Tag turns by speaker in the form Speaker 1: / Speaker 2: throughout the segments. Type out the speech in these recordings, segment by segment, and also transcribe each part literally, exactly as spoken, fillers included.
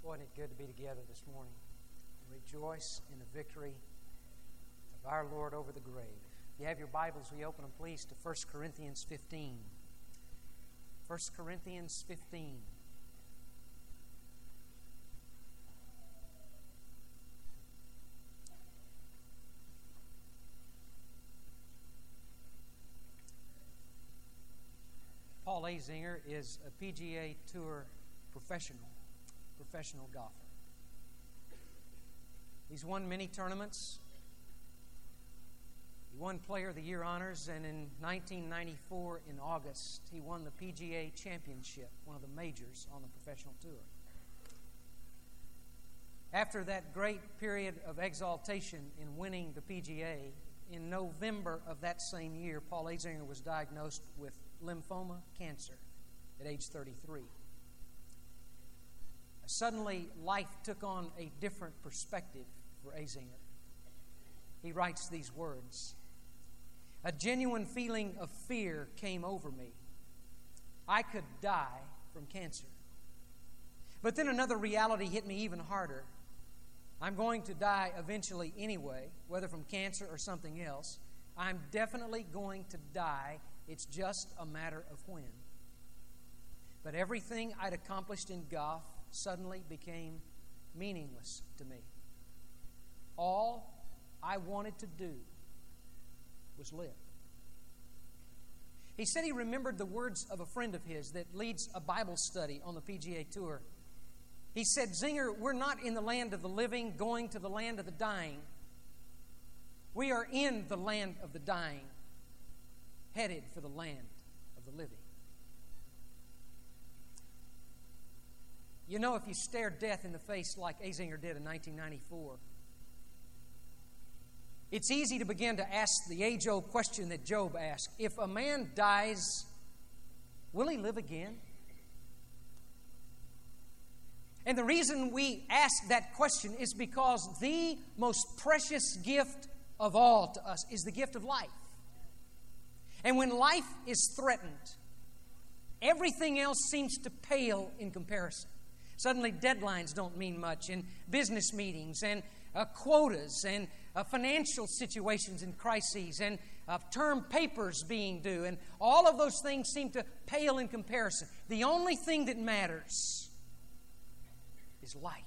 Speaker 1: Boy, isn't it good to be together this morning and rejoice in the victory of our Lord over the grave. If you have your Bibles, we open them, please, to First Corinthians fifteen. First Corinthians fifteen. Paul Azinger is a P G A Tour professional, professional golfer. He's won many tournaments. He won Player of the Year honors, and in nineteen ninety-four, in August, he won the P G A Championship, one of the majors on the professional tour. After that great period of exaltation in winning the P G A, in November of that same year, Paul Azinger was diagnosed with lymphoma cancer at age thirty-three. Suddenly, life took on a different perspective for Azinger. He writes these words: "A genuine feeling of fear came over me. I could die from cancer. But then another reality hit me even harder. I'm going to die eventually anyway, whether from cancer or something else. I'm definitely going to die. It's just a matter of when. But everything I'd accomplished in golf suddenly became meaningless to me. All I wanted to do was live." He said he remembered the words of a friend of his that leads a Bible study on the P G A Tour. He said, "Zinger, we're not in the land of the living going to the land of the dying. We are in the land of the dying, headed for the land of the living." You know, if you stare death in the face like Azinger did in nineteen ninety-four, it's easy to begin to ask the age-old question that Job asked: if a man dies, will he live again? And the reason we ask that question is because the most precious gift of all to us is the gift of life. And when life is threatened, everything else seems to pale in comparison. Suddenly deadlines don't mean much, and business meetings, and uh, quotas, and uh, financial situations and crises, and uh, term papers being due, and all of those things seem to pale in comparison. The only thing that matters is life.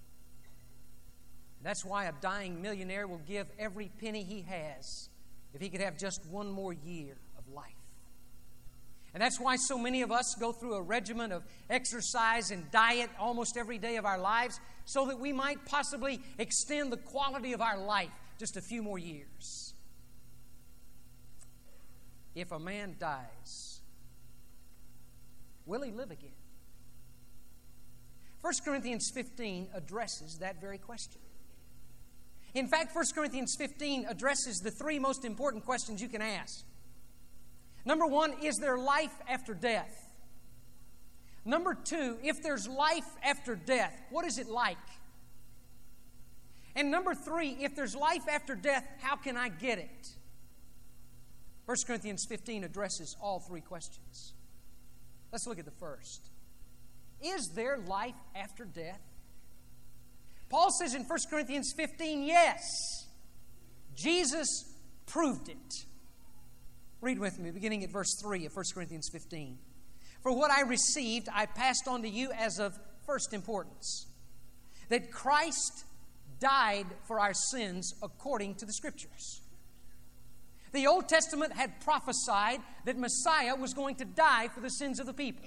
Speaker 1: That's why a dying millionaire will give every penny he has if he could have just one more year of life. And that's why so many of us go through a regimen of exercise and diet almost every day of our lives, so that we might possibly extend the quality of our life just a few more years. If a man dies, will he live again? First Corinthians fifteen addresses that very question. In fact, First Corinthians fifteen addresses the three most important questions you can ask. Number one, is there life after death? Number two, if there's life after death, what is it like? And number three, if there's life after death, how can I get it? First Corinthians fifteen addresses all three questions. Let's look at the first. Is there life after death? Paul says in First Corinthians fifteen, yes. Jesus proved it. Read with me, beginning at verse three of First Corinthians fifteen. "For what I received, I passed on to you as of first importance, that Christ died for our sins according to the Scriptures." The Old Testament had prophesied that Messiah was going to die for the sins of the people,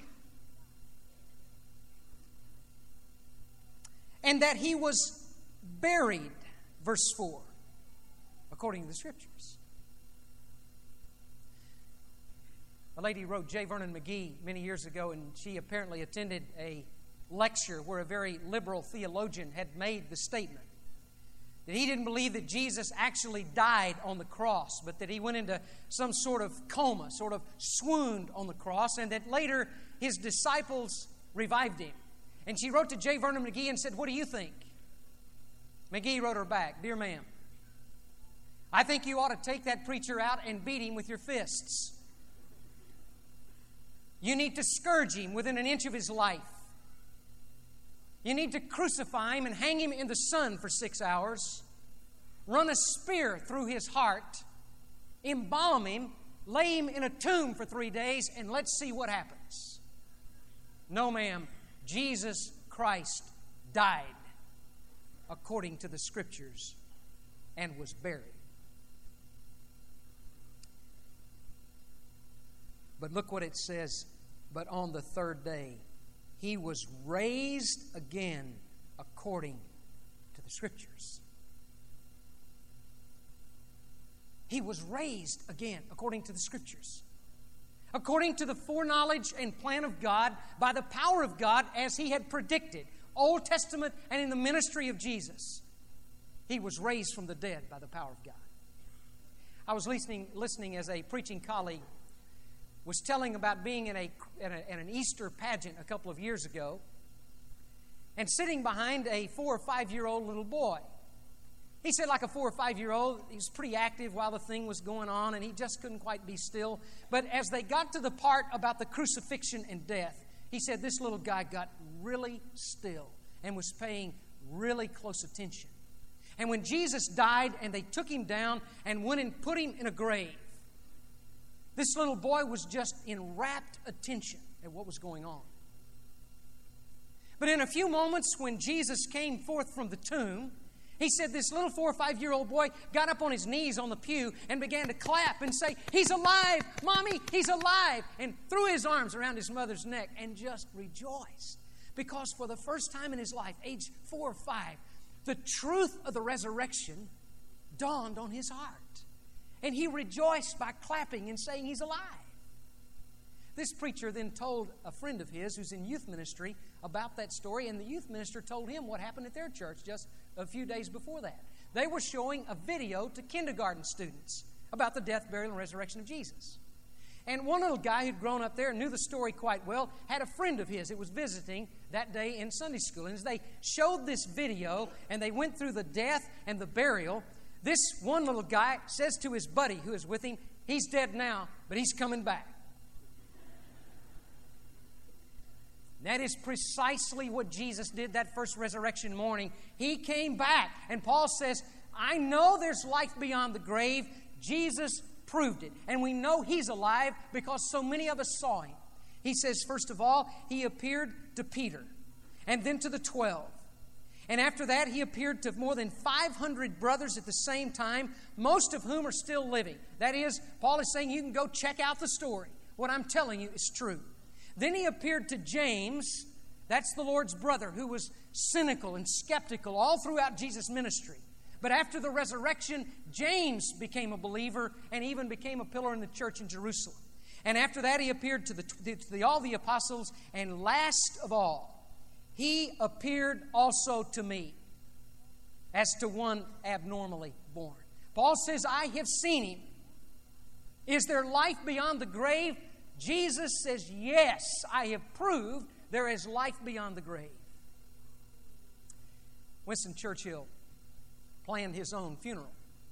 Speaker 1: and that He was buried, verse four, according to the Scriptures. A lady wrote J. Vernon McGee many years ago, and she apparently attended a lecture where a very liberal theologian had made the statement that he didn't believe that Jesus actually died on the cross, but that He went into some sort of coma, sort of swooned on the cross, and that later His disciples revived Him. And she wrote to J. Vernon McGee and said, "What do you think?" McGee wrote her back, "Dear ma'am, I think you ought to take that preacher out and beat him with your fists. You need to scourge him within an inch of his life. You need to crucify him and hang him in the sun for six hours, run a spear through his heart, embalm him, lay him in a tomb for three days, and let's see what happens. No, ma'am. Jesus Christ died according to the Scriptures and was buried. But look what it says. But on the third day, he was raised again according to the Scriptures. He was raised again according to the Scriptures. According to the foreknowledge and plan of God, by the power of God, as He had predicted, Old Testament and in the ministry of Jesus. He was raised from the dead by the power of God. I was listening, listening as a preaching colleague was telling about being in, a, in, a, in an Easter pageant a couple of years ago and sitting behind a four or five-year-old little boy. He said like a four or five-year-old, he was pretty active while the thing was going on, and he just couldn't quite be still. But as they got to the part about the crucifixion and death, he said this little guy got really still and was paying really close attention. And when Jesus died and they took him down and went and put him in a grave, this little boy was just in rapt attention at what was going on. But in a few moments when Jesus came forth from the tomb, he said this little four or five-year-old boy got up on his knees on the pew and began to clap and say, "He's alive! Mommy, he's alive!" And threw his arms around his mother's neck and just rejoiced. Because for the first time in his life, age four or five, the truth of the resurrection dawned on his heart. And he rejoiced by clapping and saying he's alive. This preacher then told a friend of his who's in youth ministry about that story, and the youth minister told him what happened at their church just a few days before that. They were showing a video to kindergarten students about the death, burial, and resurrection of Jesus. And one little guy who'd grown up there and knew the story quite well had a friend of his that was visiting that day in Sunday school. And as they showed this video and they went through the death and the burial, this one little guy says to his buddy who is with him, "He's dead now, but he's coming back." That is precisely what Jesus did that first resurrection morning. He came back. And Paul says, I know there's life beyond the grave. Jesus proved it. And we know He's alive because so many of us saw Him. He says, first of all, He appeared to Peter and then to the twelve. And after that, He appeared to more than five hundred brothers at the same time, most of whom are still living. That is, Paul is saying you can go check out the story. What I'm telling you is true. Then He appeared to James, that's the Lord's brother, who was cynical and skeptical all throughout Jesus' ministry. But after the resurrection, James became a believer and even became a pillar in the church in Jerusalem. And after that, He appeared to, the, to the, all the apostles. And last of all, He appeared also to me as to one abnormally born. Paul says, I have seen Him. Is there life beyond the grave? Jesus says, yes, I have proved there is life beyond the grave. Winston Churchill planned his own funeral.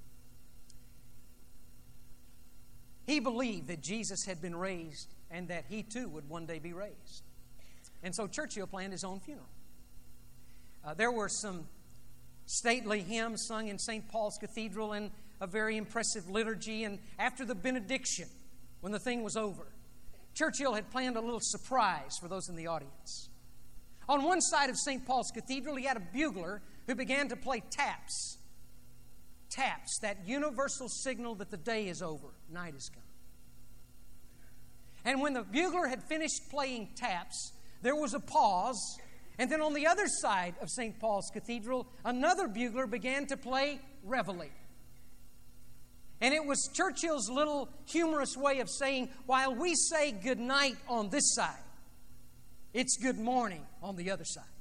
Speaker 1: He believed that Jesus had been raised and that he too would one day be raised. And so Churchill planned his own funeral. Uh, there were some stately hymns sung in Saint Paul's Cathedral and a very impressive liturgy. And after the benediction, when the thing was over, Churchill had planned a little surprise for those in the audience. On one side of Saint Paul's Cathedral, he had a bugler who began to play taps. Taps, that universal signal that the day is over, night is come. And when the bugler had finished playing taps, there was a pause. And then on the other side of Saint Paul's Cathedral, another bugler began to play reveille. And it was Churchill's little humorous way of saying, while we say good night on this side, it's good morning on the other side.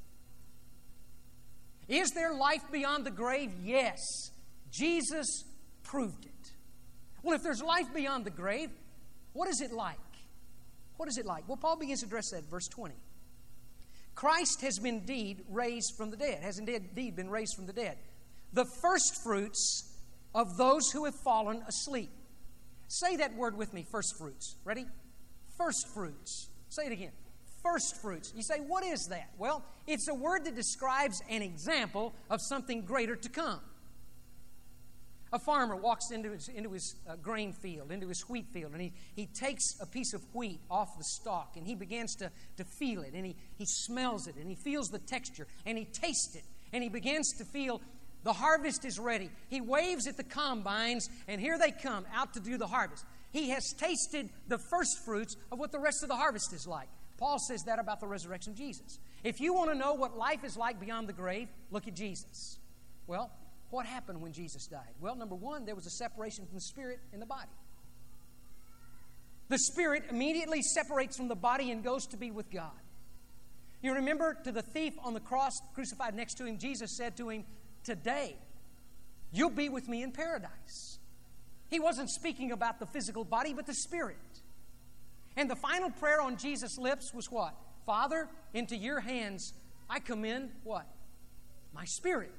Speaker 1: Is there life beyond the grave? Yes. Jesus proved it. Well, if there's life beyond the grave, what is it like? What is it like? Well, Paul begins to address that in verse twenty. Christ has been indeed raised from the dead, has indeed been raised from the dead. The first fruits of those who have fallen asleep. Say that word with me, first fruits. Ready? First fruits. Say it again. first fruits. You say, what is that? Well, it's a word that describes an example of something greater to come. A farmer walks into his, into his uh, grain field, into his wheat field, and he, he takes a piece of wheat off the stalk, and he begins to, to feel it, and he, he smells it, and he feels the texture, and he tastes it, and he begins to feel the harvest is ready. He waves at the combines, and here they come out to do the harvest. He has tasted the first fruits of what the rest of the harvest is like. Paul says that about the resurrection of Jesus. If you want to know what life is like beyond the grave, look at Jesus. Well, what happened when Jesus died? Well, number one, there was a separation from the spirit and the body. The spirit immediately separates from the body and goes to be with God. You remember, to the thief on the cross crucified next to him, Jesus said to him, "Today, you'll be with me in paradise." He wasn't speaking about the physical body, but the spirit. And the final prayer on Jesus' lips was what? "Father, into your hands I commend" what? "My spirit."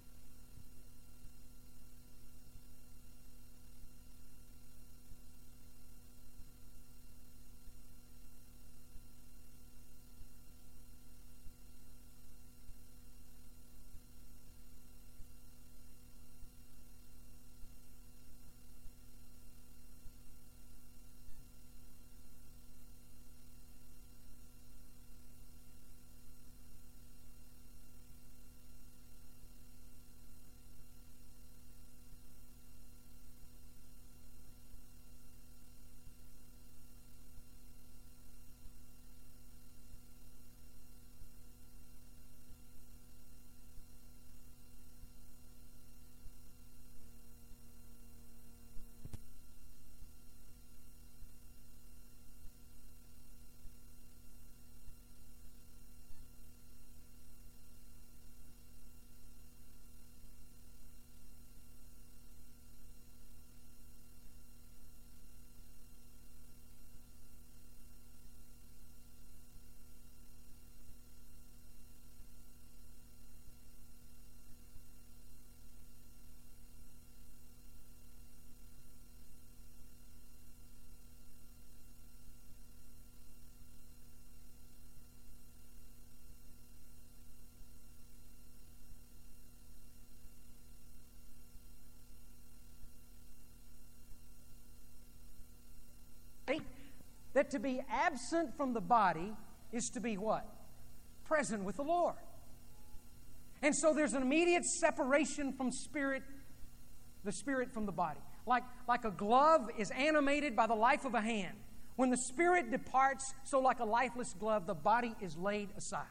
Speaker 1: That to be absent from the body is to be what? Present with the Lord. And so there's an immediate separation from spirit, the spirit from the body. Like, like a glove is animated by the life of a hand. When the spirit departs, so like a lifeless glove, the body is laid aside.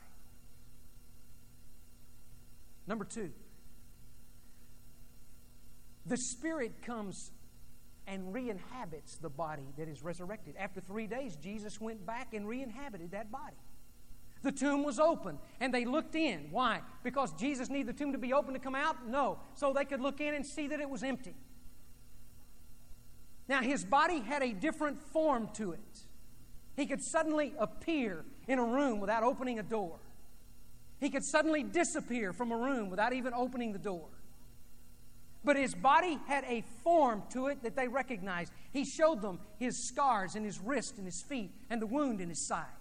Speaker 1: Number two, the spirit comes and re-inhabits the body that is resurrected. After three days, Jesus went back and re-inhabited that body. The tomb was open, and they looked in. Why? Because Jesus needed the tomb to be open to come out? No. So they could look in and see that it was empty. Now, his body had a different form to it. He could suddenly appear in a room without opening a door. He could suddenly disappear from a room without even opening the door. But his body had a form to it that they recognized. He showed them his scars in his wrist and his feet and the wound in his side.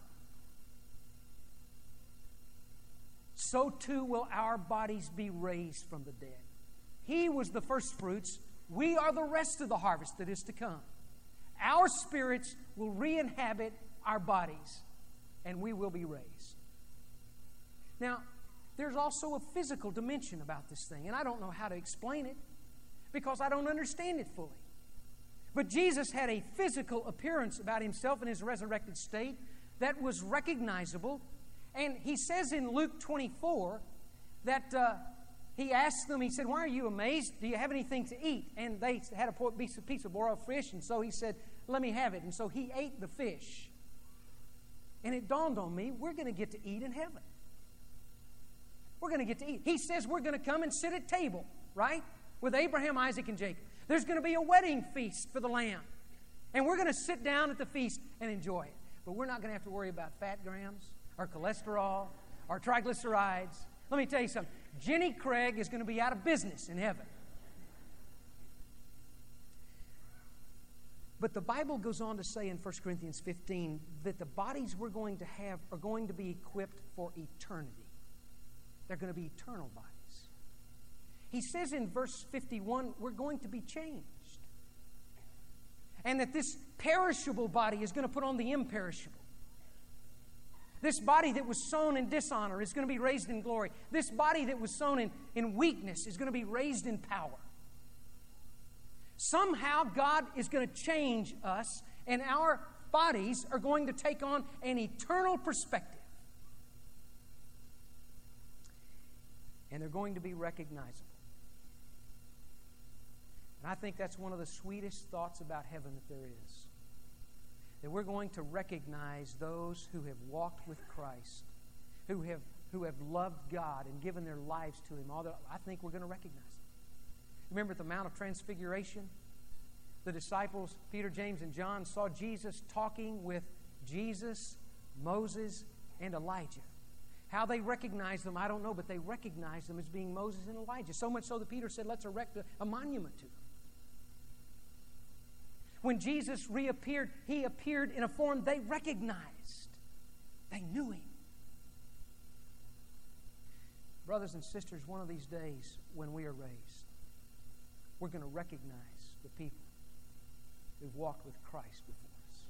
Speaker 1: So too will our bodies be raised from the dead. He was the first fruits. We are the rest of the harvest that is to come. Our spirits will re-inhabit our bodies, and we will be raised. Now, there's also a physical dimension about this thing, and I don't know how to explain it, because I don't understand it fully. But Jesus had a physical appearance about himself in his resurrected state that was recognizable. And he says in Luke twenty-four that uh, he asked them, he said, "Why are you amazed? Do you have anything to eat?" And they had a piece of, piece of boiled fish, and so he said, "Let me have it." And so he ate the fish. And it dawned on me, we're going to get to eat in heaven. We're going to get to eat. He says we're going to come and sit at table, right? With Abraham, Isaac, and Jacob. There's going to be a wedding feast for the Lamb. And we're going to sit down at the feast and enjoy it. But we're not going to have to worry about fat grams or cholesterol or triglycerides. Let me tell you something. Jenny Craig is going to be out of business in heaven. But the Bible goes on to say in First Corinthians fifteen that the bodies we're going to have are going to be equipped for eternity. They're going to be eternal bodies. He says in verse fifty-one, we're going to be changed. And that this perishable body is going to put on the imperishable. This body that was sown in dishonor is going to be raised in glory. This body that was sown in, in weakness is going to be raised in power. Somehow God is going to change us, and our bodies are going to take on an eternal perspective. And they're going to be recognizable. And I think that's one of the sweetest thoughts about heaven that there is. That we're going to recognize those who have walked with Christ, who have, who have loved God and given their lives to Him. Although I think we're going to recognize them. Remember at the Mount of Transfiguration? The disciples, Peter, James, and John, saw Jesus talking with Jesus, Moses, and Elijah. How they recognized them, I don't know, but they recognized them as being Moses and Elijah. So much so that Peter said, let's erect a, a monument to them. When Jesus reappeared, He appeared in a form they recognized. They knew Him. Brothers and sisters, one of these days when we are raised, we're going to recognize the people who've walked with Christ before us.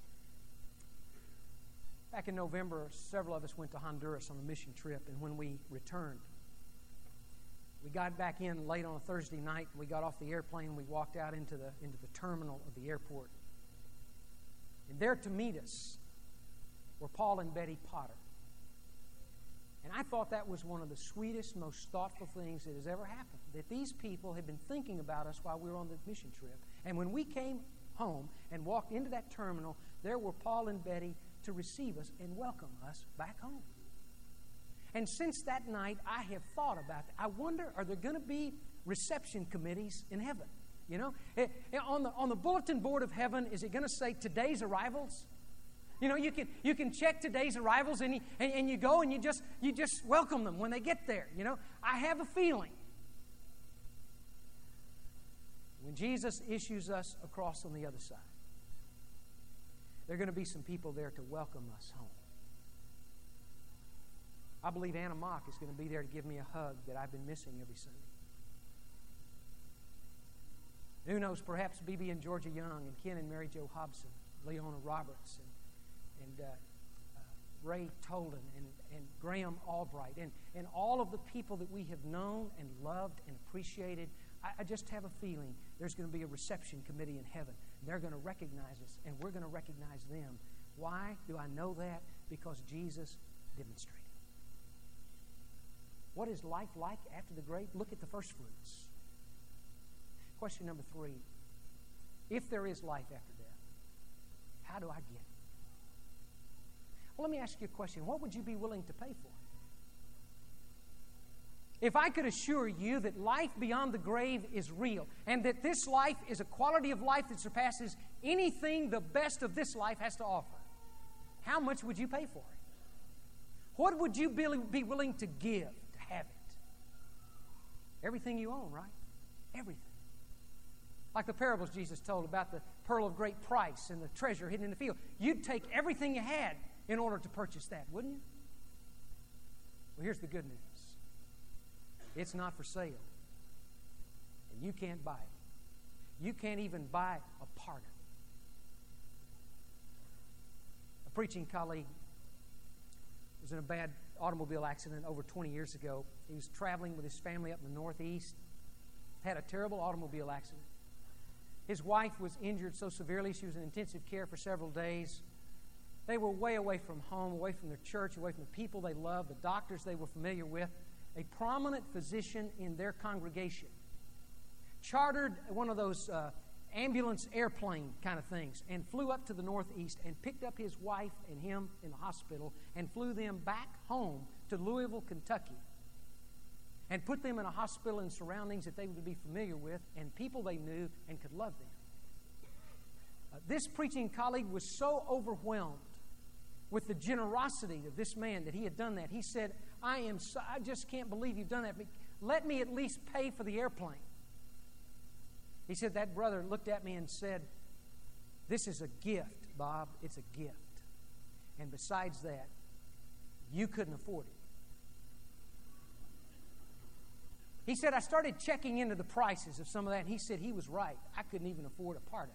Speaker 1: Back in November, several of us went to Honduras on a mission trip, and when we returned, we got back in late on a Thursday night. We got off the airplane and we walked out into the, into the terminal of the airport. And there to meet us were Paul and Betty Potter. And I thought that was one of the sweetest, most thoughtful things that has ever happened. That these people had been thinking about us while we were on the mission trip. And when we came home and walked into that terminal, there were Paul and Betty to receive us and welcome us back home. And since that night, I have thought about that. I wonder, are there going to be reception committees in heaven? You know, it, it, on the on the bulletin board of heaven, is it going to say today's arrivals? You know, you can you can check today's arrivals, and you, and, and you go and you just you just welcome them when they get there. You know, I have a feeling when Jesus issues us across on the other side, there are going to be some people there to welcome us home. I believe Anna Mock is going to be there to give me a hug that I've been missing every Sunday. Who knows, perhaps B B and Georgia Young and Ken and Mary Jo Hobson, Leona Roberts, and, and uh, uh, Ray Tolan, and, and Graham Albright, and, and all of the people that we have known and loved and appreciated. I, I just have a feeling there's going to be a reception committee in heaven. They're going to recognize us, and we're going to recognize them. Why do I know that? Because Jesus demonstrated. What is life like after the grave? Look at the first fruits. Question number three. If there is life after death, how do I get it? Well, let me ask you a question. What would you be willing to pay for it? If I could assure you that life beyond the grave is real, and that this life is a quality of life that surpasses anything the best of this life has to offer, how much would you pay for it? What would you be willing to give to have it? Everything you own, right? Everything. Like the parables Jesus told about the pearl of great price and the treasure hidden in the field. You'd take everything you had in order to purchase that, wouldn't you? Well, here's the good news. It's not for sale. And you can't buy it. You can't even buy a part of it. A preaching colleague was in a bad automobile accident over twenty years ago. He was traveling with his family up in the Northeast. Had a terrible automobile accident. His wife was injured so severely she was in intensive care for several days. They were way away from home, away from their church, away from the people they loved, the doctors they were familiar with. A prominent physician in their congregation chartered one of those uh, ambulance airplane kind of things and flew up to the Northeast and picked up his wife and him in the hospital and flew them back home to Louisville, Kentucky, and put them in a hospital in surroundings that they would be familiar with and people they knew and could love them. Uh, this preaching colleague was so overwhelmed with the generosity of this man that he had done that. He said, I am so, I just can't believe you've done that. But let me at least pay for the airplane. He said, that brother looked at me and said, This is a gift, Bob. It's a gift. And besides that, you couldn't afford it. He said, I started checking into the prices of some of that, and he said he was right. I couldn't even afford a part of it.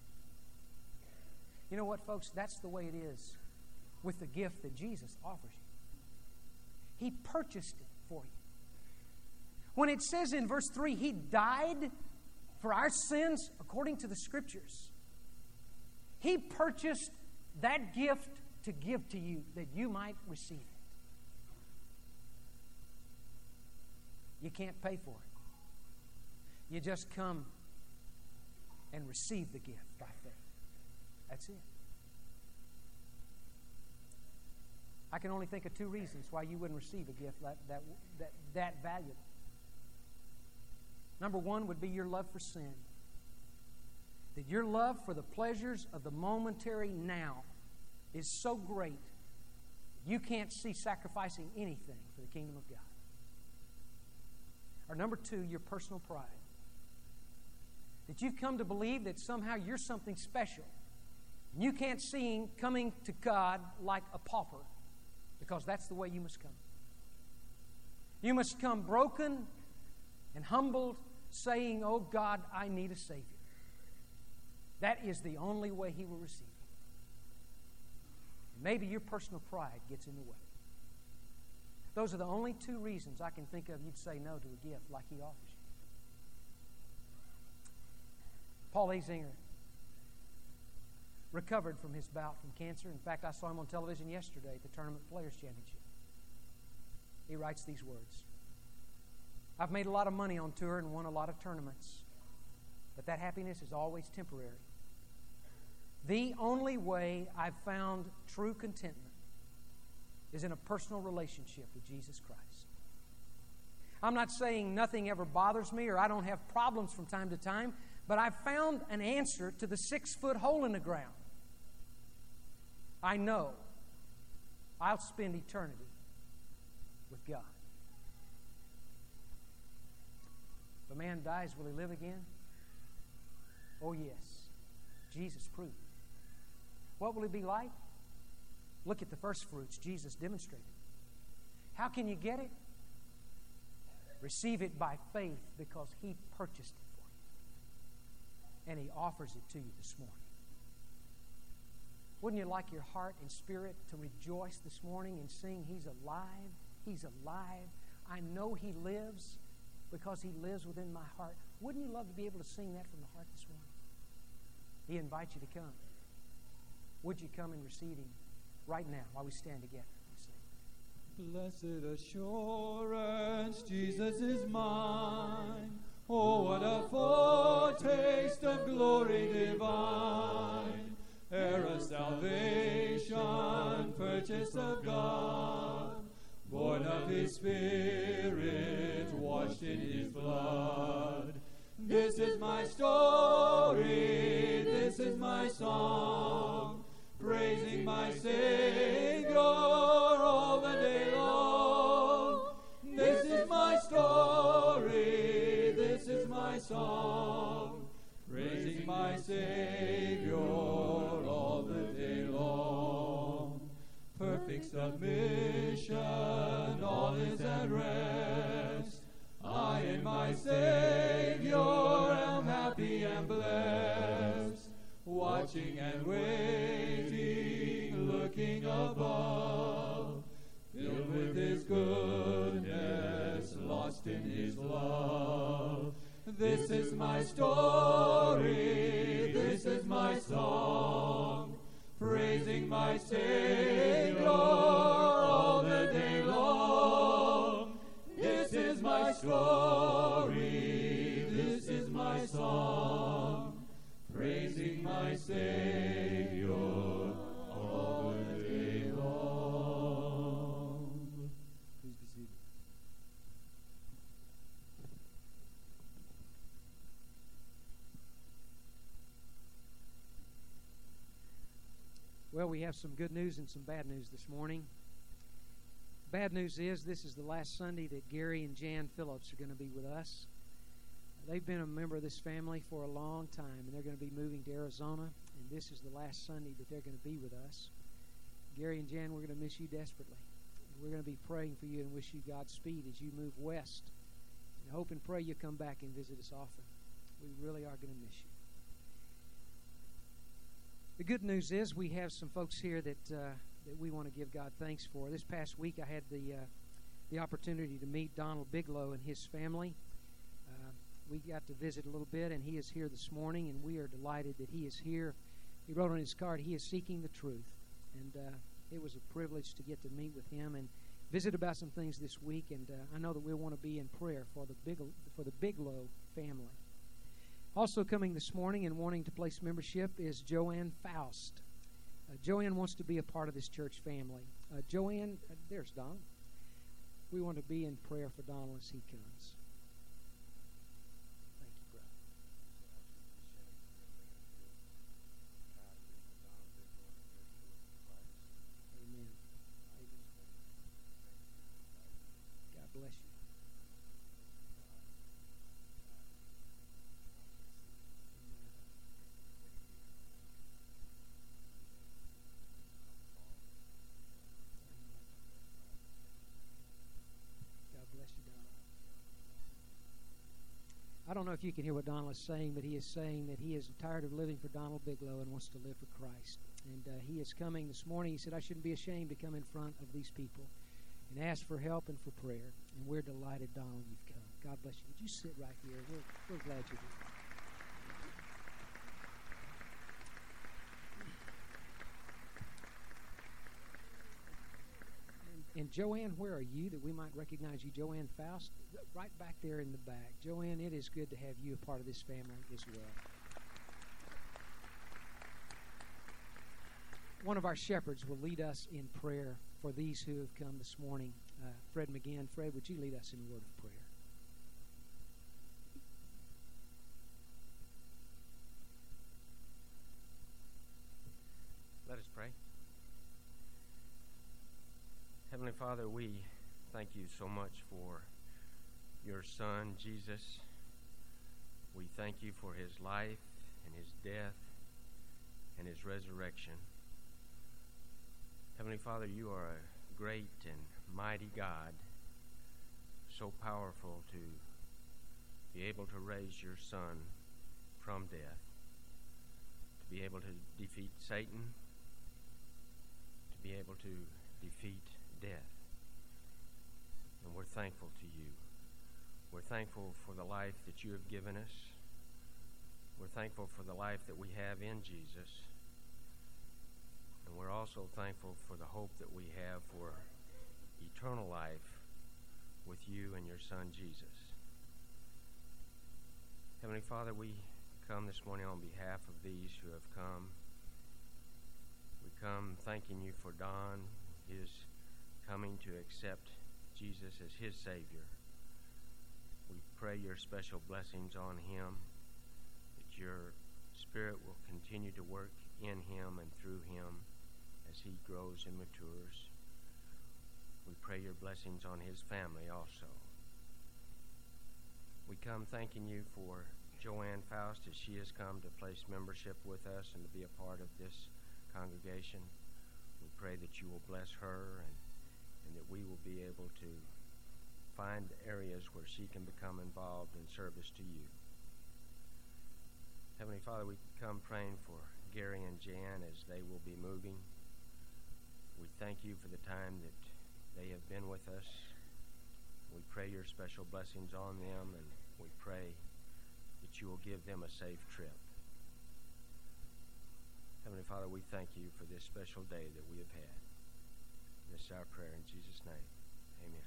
Speaker 1: You know what, folks? That's the way it is with the gift that Jesus offers you. He purchased it for you. When it says in verse three, He died for our sins according to the Scriptures, He purchased that gift to give to you that you might receive it. You can't pay for it. You just come and receive the gift by faith. That's it. I can only think of two reasons why you wouldn't receive a gift that, that, that, that valuable. Number one would be your love for sin. That your love for the pleasures of the momentary now is so great, you can't see sacrificing anything for the kingdom of God. Or number two, your personal pride. That you've come to believe that somehow you're something special. And you can't see coming to God like a pauper, because that's the way you must come. You must come broken and humbled, saying, oh God, I need a Savior. That is the only way He will receive you. Maybe your personal pride gets in the way. Those are the only two reasons I can think of you'd say no to a gift like He offers you. Paul Azinger recovered from his bout from cancer. In fact, I saw him on television yesterday at the Tournament Players Championship. He writes these words: I've made a lot of money on tour and won a lot of tournaments, but that happiness is always temporary. The only way I've found true contentment is in a personal relationship with Jesus Christ. I'm not saying nothing ever bothers me or I don't have problems from time to time, but I've found an answer to the six-foot hole in the ground. I know I'll spend eternity with God. If a man dies, will he live again? Oh, yes. Jesus proved it. What will it be like? Look at the first fruits Jesus demonstrated. How can you get it? Receive it by faith, because He purchased it for you. And He offers it to you this morning. Wouldn't you like your heart and spirit to rejoice this morning and sing, He's alive, He's alive. I know He lives because He lives within my heart. Wouldn't you love to be able to sing that from the heart this morning? He invites you to come. Would you come and receive Him right now while we stand together?
Speaker 2: Blessed assurance, Jesus is mine. Oh, what a foretaste of glory divine. Heir of salvation, purchased of God, born of His Spirit, washed in His blood. This is my story, this is my song, praising my Savior all the day long. This is my story, this is my song, praising my Savior all the day long. Perfect submission, all is at rest. I and my Savior am happy and blessed, watching and waiting, looking above, filled with His goodness, lost in His love. This is my story, this is my song, praising my Savior all the day long. This is my story, this is my song, praising my Savior all the day long. Please be seated.
Speaker 1: Well, we have some good news and some bad news this morning. Bad news is this is the last Sunday that Gary and Jan Phillips are going to be with us. They've been a member of this family for a long time, and they're going to be moving to Arizona, and this is the last Sunday that they're going to be with us. Gary and Jan, we're going to miss you desperately. We're going to be praying for you and wish you Godspeed as you move west. And hope and pray you come back and visit us often. We really are going to miss you. The good news is we have some folks here that uh, that we want to give God thanks for. This past week I had the uh, the opportunity to meet Donald Bigelow and his family. Uh, we got to visit a little bit, and he is here this morning, and we are delighted that he is here. He wrote on his card, he is seeking the truth. And uh, it was a privilege to get to meet with him and visit about some things this week. And uh, I know that we'll want to be in prayer for the Big, for the Bigelow family. Also coming this morning and wanting to place membership is Joanne Faust. Uh, Joanne wants to be a part of this church family. Uh, Joanne, uh, there's Don. We want to be in prayer for Donald as he comes. Thank you, brother. Amen. Amen. God bless you. I don't know if you can hear what Donald is saying, but he is saying that he is tired of living for Donald Bigelow and wants to live for Christ. And uh, he is coming this morning. He said, I shouldn't be ashamed to come in front of these people and ask for help and for prayer. And we're delighted, Donald, you've come. God bless you. Would you sit right here? We're, we're glad you're here. And Joanne, where are you that we might recognize you? Joanne Faust, right back there in the back. Joanne, it is good to have you a part of this family as well. One of our shepherds will lead us in prayer for these who have come this morning. Uh, Fred McGinn. Fred, would you lead us in a word of prayer?
Speaker 3: Let us pray. Heavenly Father, we thank you so much for your Son, Jesus. We thank you for his life and his death and his resurrection. Heavenly Father, you are a great and mighty God, so powerful to be able to raise your Son from death, to be able to defeat Satan, to be able to defeat death. And we're thankful to you. We're thankful for the life that you have given us. We're thankful for the life that we have in Jesus. And we're also thankful for the hope that we have for eternal life with you and your Son, Jesus. Heavenly Father, we come this morning on behalf of these who have come. We come thanking you for Don, his coming to accept Jesus as his Savior. We pray your special blessings on him, that your Spirit will continue to work in him and through him as he grows and matures. We pray your blessings on his family also. We come thanking you for Joanne Faust as she has come to place membership with us and to be a part of this congregation. We pray that you will bless her and, and that we will be able to find areas where she can become involved in service to you. Heavenly Father, we come praying for Gary and Jan as they will be moving. We thank you for the time that they have been with us. We pray your special blessings on them, and we pray that you will give them a safe trip. Heavenly Father, we thank you for this special day that we have had. This is our prayer in Jesus' name. Amen.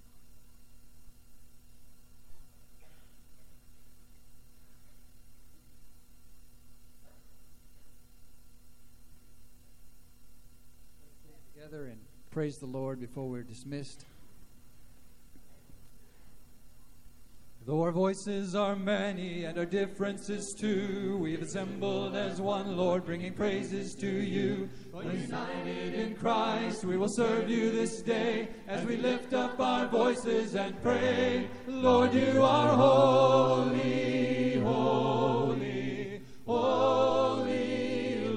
Speaker 4: Together and praise the Lord before we're dismissed.
Speaker 2: Though our voices are many and our differences too, we've assembled as one, Lord, bringing praises to you. United in Christ, we will serve you this day as we lift up our voices and pray. Lord, you are holy, holy, holy.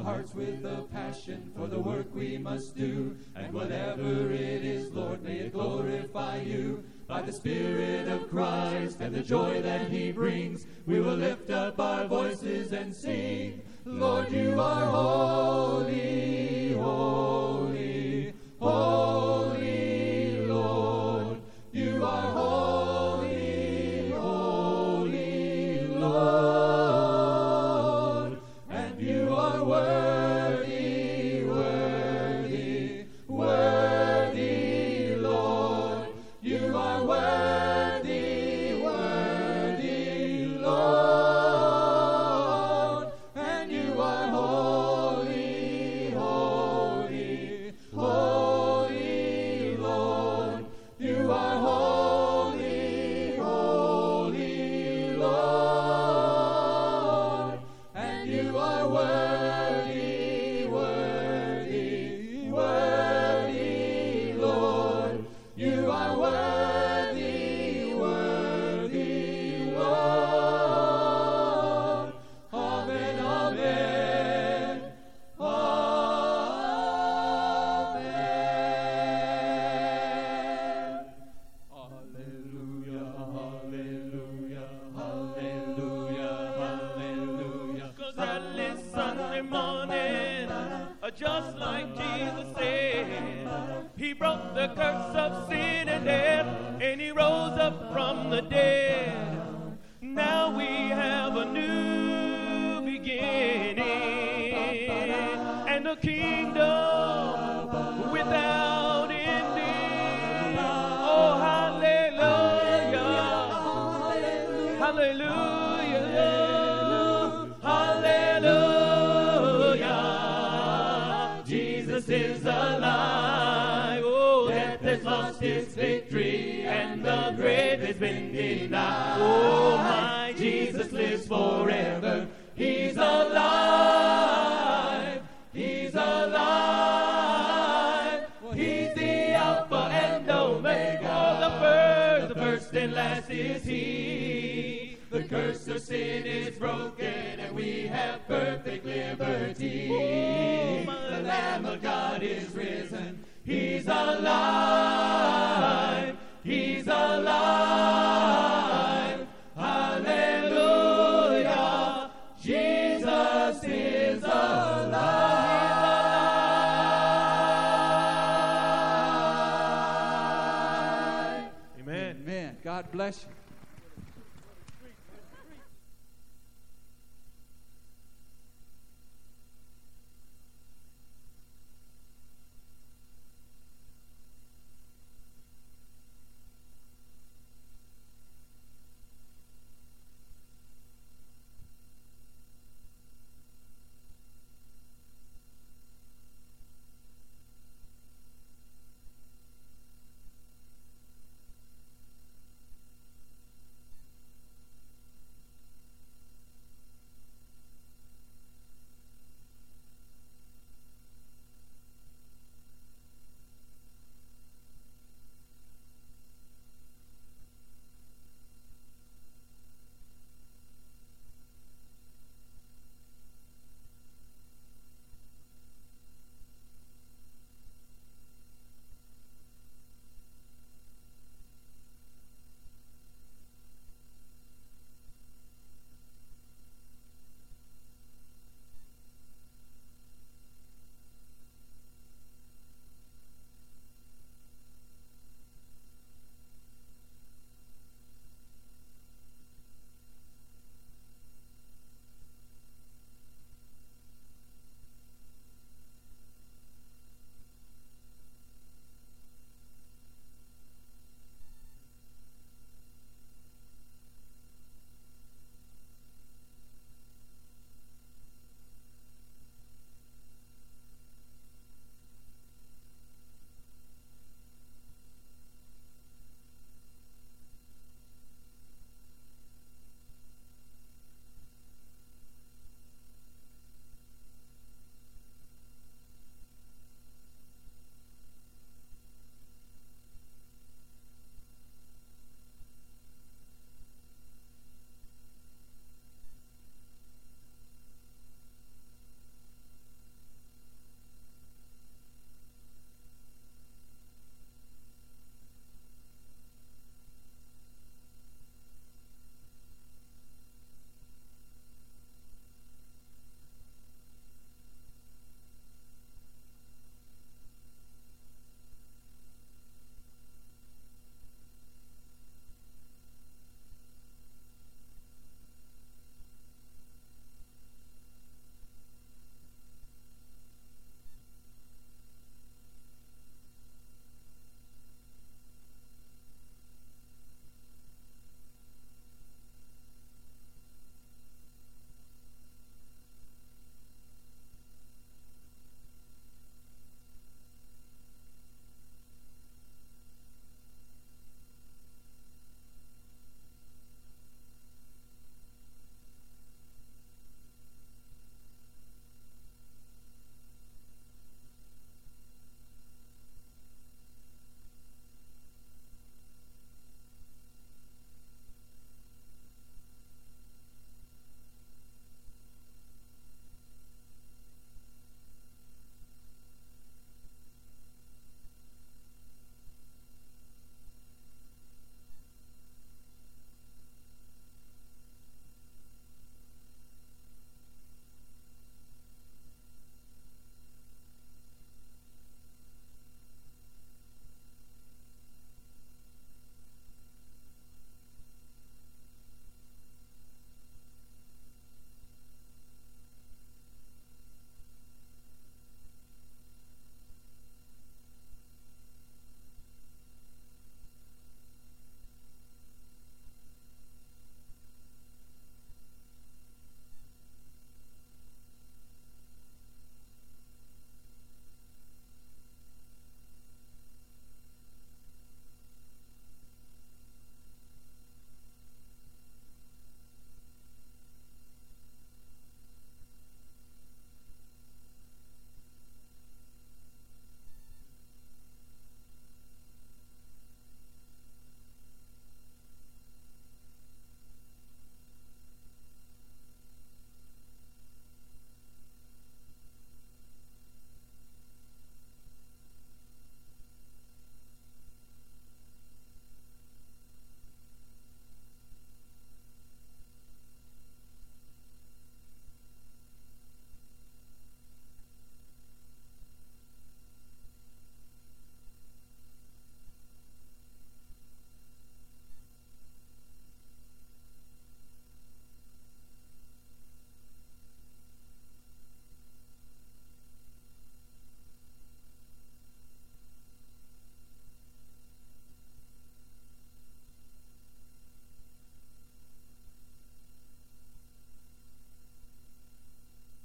Speaker 2: hearts with a passion for the work we must do. And whatever it is, Lord, may it glorify you. By the Spirit of Christ and the joy that He brings, we will lift up our voices and sing. Lord, you are holy, holy, holy, Lord. You are holy, holy, Lord. And you are worthy, worthy, worthy, Lord. You are worthy, worthy, Lord. And you are holy, holy, holy, Lord. You are holy, holy, Lord. And you are worthy, worthy, worthy, Lord. You are worthy, worthy, Lord. Amen, amen, amen. Hallelujah, hallelujah, hallelujah, hallelujah.
Speaker 5: 'Cause early Sunday morning, uh, just like Jesus said, He broke the curse of sin and death, and He rose up from the dead. Now we have a new beginning, and a kingdom without ending. Oh, hallelujah, hallelujah, hallelujah. Jesus is alive. Oh, death has lost its victory, and the grave has been denied. Oh, my Jesus lives forever. He's alive. He's alive. He's the Alpha and Omega. Oh, the first, the first and last is He. The curse of sin is broken, and we have perfect liberty. The Lamb of God is risen. He's alive. He's alive. Hallelujah. Jesus is alive. Amen.
Speaker 4: Amen. God bless you.